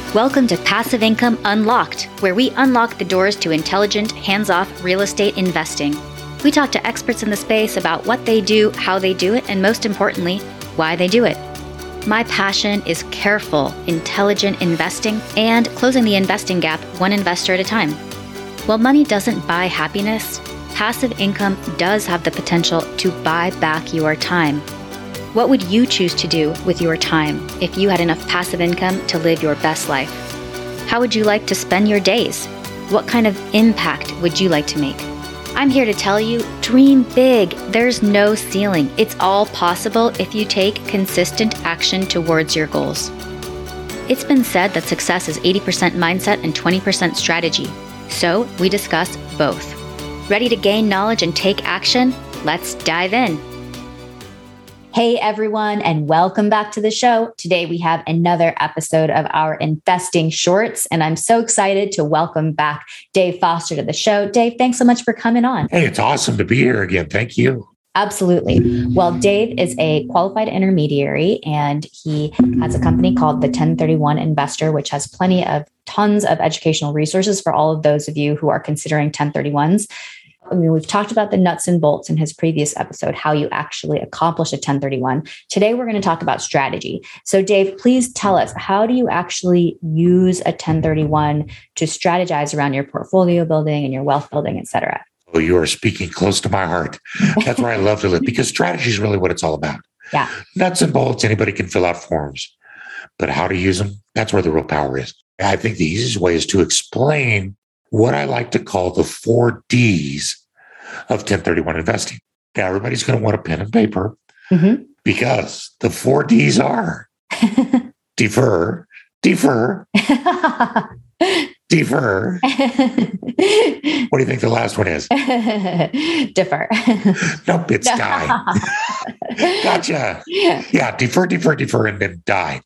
Welcome to Passive Income Unlocked, where we unlock the doors to intelligent, hands-off real estate investing. We talk to experts in the space about what they do, how they do it, and most importantly, why they do it. My passion is careful, intelligent investing and closing the investing gap one investor at a time. While money doesn't buy happiness, passive income does have the potential to buy back your time. What would you choose to do with your time if you had enough passive income to live your best life? How would you like to spend your days? What kind of impact would you like to make? I'm here to tell you, dream big. There's no ceiling. It's all possible if you take consistent action towards your goals. It's been said that success is 80% mindset and 20% strategy. So we discuss both. Ready to gain knowledge and take action? Let's dive in. Hey everyone, and welcome back to the show. Today we have another episode of our Investing Shorts, and I'm so excited to welcome back Dave Foster to the show. Dave, thanks so much for coming on. Hey, it's awesome to be here again. Thank you. Absolutely. Well, Dave is a qualified intermediary, and he has a company called the 1031 Investor, which has tons of educational resources for all of those of you who are considering 1031s. I mean, we've talked about the nuts and bolts in his previous episode, how you actually accomplish a 1031. Today, we're going to talk about strategy. So Dave, please tell us, how do you actually use a 1031 to strategize around your portfolio building and your wealth building, et cetera? Well, you are speaking close to my heart. That's where I love to live, because strategy is really what it's all about. Yeah. Nuts and bolts, anybody can fill out forms, but how to use them, that's where the real power is. I think the easiest way is to explain what I like to call the 4 Ds of 1031 investing. Now, everybody's going to want a pen and paper because the 4 Ds are defer, defer, defer. What do you think the last one is? Defer. Nope, it's die. Gotcha. Yeah, defer, defer, defer, and then die.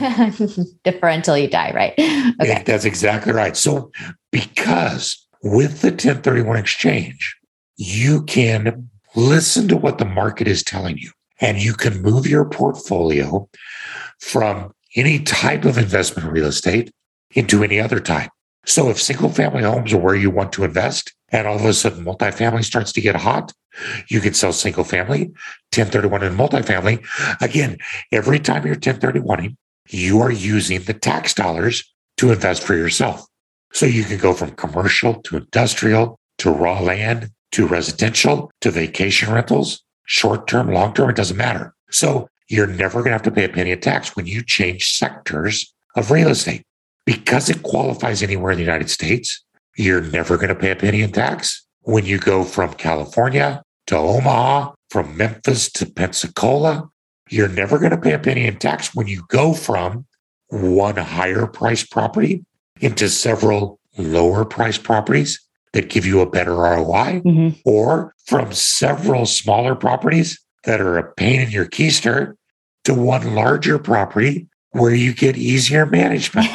Defer until you die, right? Okay. That's exactly right. So because with the 1031 exchange, you can listen to what the market is telling you, and you can move your portfolio from any type of investment real estate into any other type. So if single family homes are where you want to invest, and all of a sudden multifamily starts to get hot, you can sell single family, 1031 and multifamily. Again, every time you're 1031ing, you are using the tax dollars to invest for yourself. So you can go from commercial to industrial to raw land to residential to vacation rentals, short-term, long-term, it doesn't matter. So you're never going to have to pay a penny of tax when you change sectors of real estate. Because it qualifies anywhere in the United States, you're never going to pay a penny in tax when you go from California to Omaha, from Memphis to Pensacola. You're never going to pay a penny in tax when you go from one higher price property into several lower price properties that give you a better ROI, or from several smaller properties that are a pain in your keister to one larger property where you get easier management.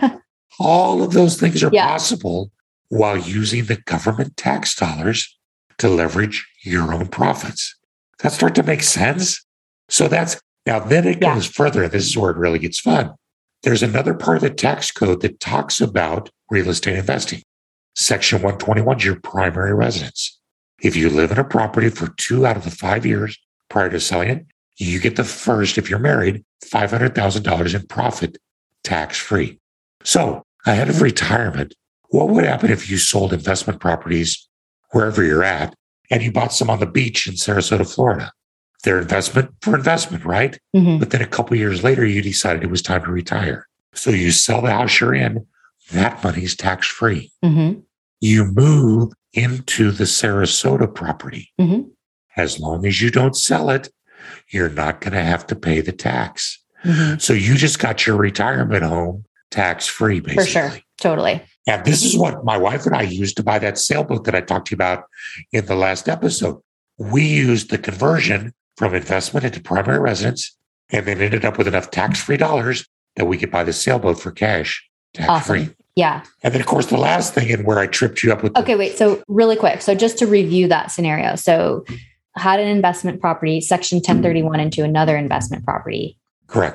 All of those things are possible while using the government tax dollars to leverage your own profits. That start to make sense? So then it goes further. This is where it really gets fun. There's another part of the tax code that talks about real estate investing. Section 121 is your primary residence. If you live in a property for 2 out of the 5 years prior to selling it, you get the first, if you're married, $500,000 in profit tax-free. So ahead of retirement, what would happen if you sold investment properties wherever you're at and you bought some on the beach in Sarasota, Florida? They're investment for investment, right? But then a couple of years later, you decided it was time to retire. So you sell the house you're in, that money's tax-free. You move into the Sarasota property. As long as you don't sell it, you're not going to have to pay the tax. So you just got your retirement home tax-free, basically. For sure. Totally. And this is what my wife and I used to buy that sailboat that I talked to you about in the last episode. We used the conversion from investment into primary residence, and then ended up with enough tax-free dollars that we could buy the sailboat for cash, tax-free. Awesome. Yeah. And then, of course, the last thing, and where I tripped you up with. Okay, wait. So really quick. So just to review that scenario. So had an investment property, section 1031 into another investment property. Correct.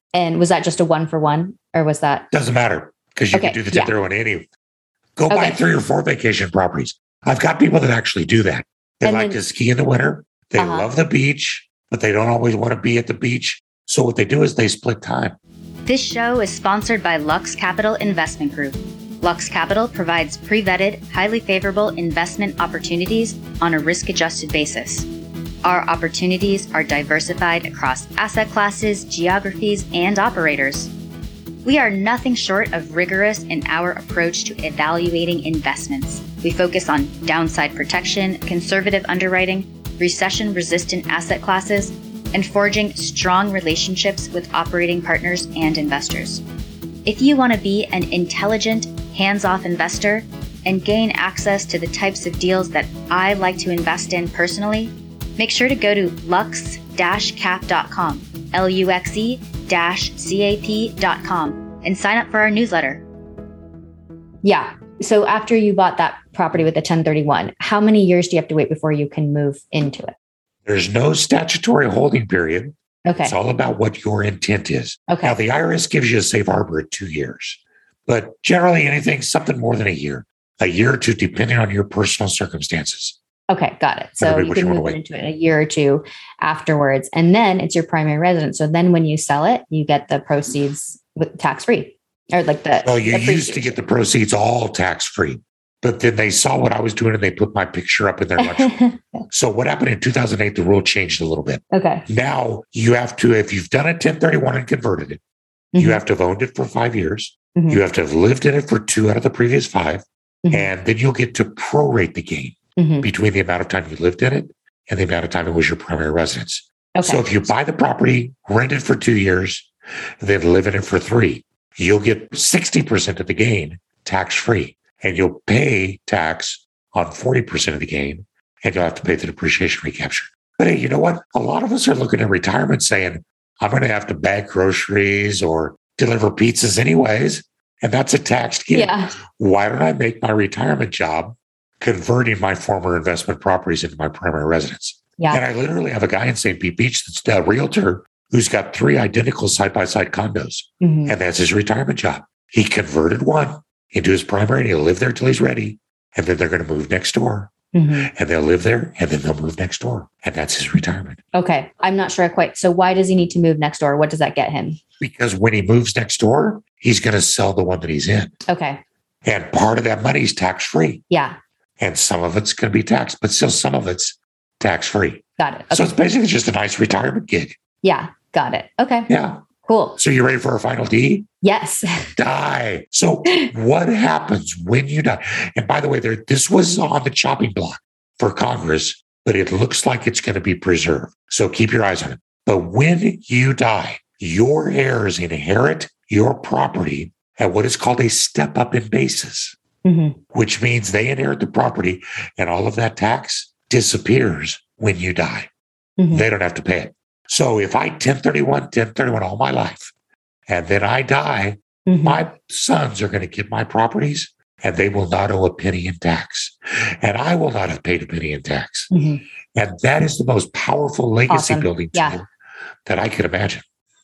And was that just a 1-for-1 or was that? Doesn't matter because you can do the 1031 anyway. Go buy 3 or 4 vacation properties. I've got people that actually do that. They like to ski in the winter. They love the beach, but they don't always want to be at the beach. So what they do is they split time. This show is sponsored by Lux Capital Investment Group. Lux Capital provides pre-vetted, highly favorable investment opportunities on a risk-adjusted basis. Our opportunities are diversified across asset classes, geographies, and operators. We are nothing short of rigorous in our approach to evaluating investments. We focus on downside protection, conservative underwriting, recession-resistant asset classes, and forging strong relationships with operating partners and investors. If you want to be an intelligent, hands-off investor and gain access to the types of deals that I like to invest in personally, make sure to go to lux-cap.com, LUXE-CAP.com, and sign up for our newsletter. Yeah. So after you bought that property with the 1031, how many years do you have to wait before you can move into it? There's no statutory holding period. Okay. It's all about what your intent is. Okay. Now, the IRS gives you a safe harbor at 2 years, but generally anything, something more than a year or two, depending on your personal circumstances. Okay, got it. So you can move into it in a year or two afterwards, and then it's your primary residence. So then when you sell it, you get the proceeds with tax-free, or like the. Well, you used to get the proceeds all tax-free, but then they saw what I was doing and they put my picture up in their lunch. So what happened in 2008, the rule changed a little bit. Okay. Now you have to, if you've done a 1031 and converted it, you have to have owned it for 5 years. You have to have lived in it for 2 out of the previous 5. And then you'll get to prorate the gain between the amount of time you lived in it and the amount of time it was your primary residence. Okay. So if you buy the property, rent it for 2 years, then live in it for 3, you'll get 60% of the gain tax-free. And you'll pay tax on 40% of the gain, and you'll have to pay the depreciation recapture. But hey, you know what? A lot of us are looking at retirement saying, I'm going to have to bag groceries or deliver pizzas anyways. And that's a taxed gain. Yeah. Why don't I make my retirement job converting my former investment properties into my primary residence? Yeah. And I literally have a guy in St. Pete Beach that's a realtor who's got 3 identical side-by-side condos. And that's his retirement job. He converted one into his primary, and he'll live there till he's ready. And then they're going to move next door. And they'll live there, and then they'll move next door. And that's his retirement. Okay. I'm not sure quite. So why does he need to move next door? What does that get him? Because when he moves next door, he's going to sell the one that he's in. Okay. And part of that money is tax-free. Yeah. And some of it's going to be taxed, but still some of it's tax-free. Got it. Okay. So it's basically just a nice retirement gig. Yeah. Got it. Okay. Yeah. Cool. So you ready for our final D? Yes. Die. So what happens when you die? And by the way, this was on the chopping block for Congress, but it looks like it's going to be preserved. So keep your eyes on it. But when you die, your heirs inherit your property at what is called a step up in basis, which means they inherit the property and all of that tax disappears when you die. They don't have to pay it. So if I 1031 all my life, and then I die, my sons are going to get my properties and they will not owe a penny in tax. And I will not have paid a penny in tax. And that is the most powerful legacy building tool that I could imagine.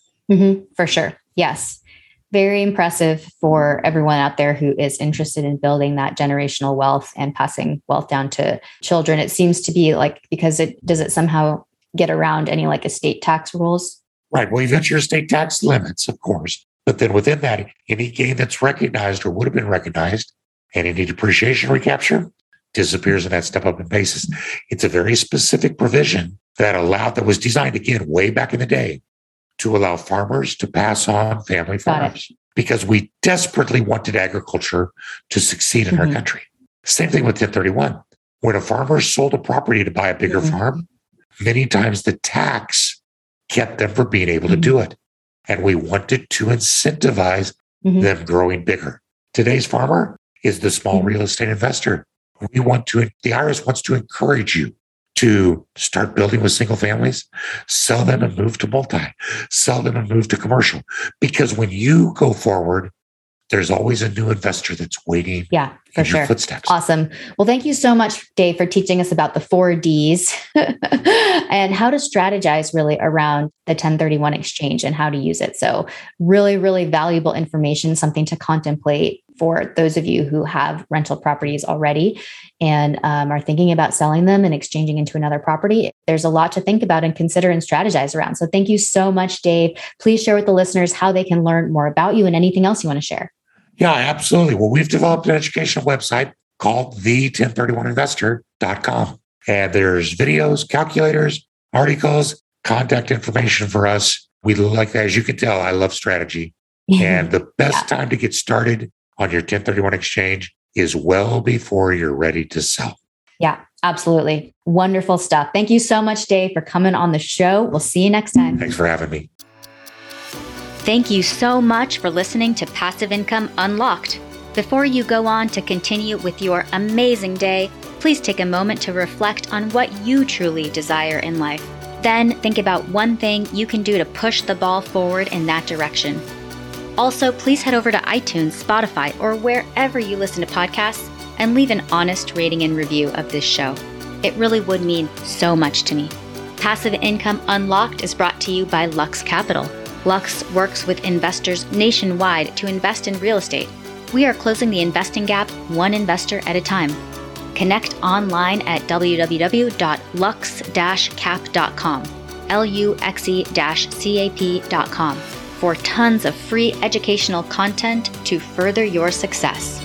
For sure. Yes. Very impressive for everyone out there who is interested in building that generational wealth and passing wealth down to children. It seems to be like, because does it somehow get around any like estate tax rules? Right. Well, you've got your estate tax limits, of course. But then within that, any gain that's recognized or would have been recognized and any depreciation recapture disappears in that step up in basis. It's a very specific provision that was designed again way back in the day to allow farmers to pass on family farms because we desperately wanted agriculture to succeed in our country. Same thing with 1031. When a farmer sold a property to buy a bigger farm, many times the tax kept them from being able to do it. And we wanted to incentivize them growing bigger. Today's farmer is the small real estate investor. The IRS wants to encourage you to start building with single families, sell them and move to multi, sell them and move to commercial. Because when you go forward there's always a new investor that's waiting in your footsteps. Awesome. Well, thank you so much, Dave, for teaching us about the 4Ds and how to strategize really around the 1031 exchange and how to use it. So really, really valuable information, something to contemplate for those of you who have rental properties already and are thinking about selling them and exchanging into another property. There's a lot to think about and consider and strategize around. So thank you so much, Dave. Please share with the listeners how they can learn more about you and anything else you want to share. Yeah, absolutely. Well, we've developed an educational website called the1031investor.com. And there's videos, calculators, articles, contact information for us. We like, as you can tell, I love strategy. And the best time to get started on your 1031 exchange is well before you're ready to sell. Yeah, absolutely. Wonderful stuff. Thank you so much, Dave, for coming on the show. We'll see you next time. Thanks for having me. Thank you so much for listening to Passive Income Unlocked. Before you go on to continue with your amazing day, please take a moment to reflect on what you truly desire in life. Then think about one thing you can do to push the ball forward in that direction. Also, please head over to iTunes, Spotify, or wherever you listen to podcasts and leave an honest rating and review of this show. It really would mean so much to me. Passive Income Unlocked is brought to you by Lux Capital. Lux works with investors nationwide to invest in real estate. We are closing the investing gap one investor at a time. Connect online at www.lux-cap.com, luxe-cap.com, for tons of free educational content to further your success.